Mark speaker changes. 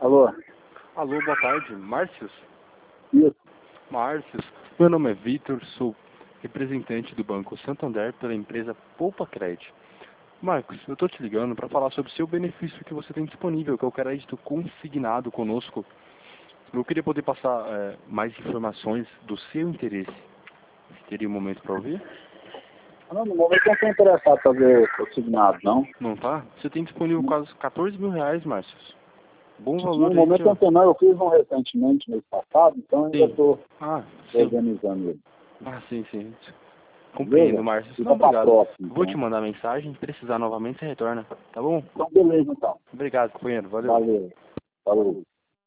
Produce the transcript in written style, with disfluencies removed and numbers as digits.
Speaker 1: Alô?
Speaker 2: Alô, boa tarde. Márcios?
Speaker 1: Isso.
Speaker 2: Márcios. Meu nome é Vitor, sou representante do Banco Santander pela empresa Poupa Crédito. Marcos, eu estou te ligando para falar sobre o seu benefício que você tem disponível, que é o crédito consignado conosco. Eu queria poder passar mais informações do seu interesse. Você teria um momento para ouvir?
Speaker 1: Não, no momento eu não estou interessado em fazer consignado, não.
Speaker 2: Não tá? Você tem disponível quase R$ 14.000, Márcios. Bom valor
Speaker 1: No
Speaker 2: aí,
Speaker 1: momento eu não
Speaker 2: tio.
Speaker 1: tenho, não. Eu fiz um recentemente, mês passado, então ainda
Speaker 2: Sim.
Speaker 1: estou
Speaker 2: Ah, sim.
Speaker 1: organizando ele.
Speaker 2: Ah, sim, sim. Compreendo,
Speaker 1: Beleza?
Speaker 2: Márcio. Não,
Speaker 1: Fica para
Speaker 2: obrigado.
Speaker 1: próxima,
Speaker 2: Vou te
Speaker 1: então.
Speaker 2: mandar mensagem. Se precisar novamente, você retorna. Tá bom?
Speaker 1: Então, beleza, então.
Speaker 2: Obrigado, companheiro. Valeu.
Speaker 1: Valeu. Falou.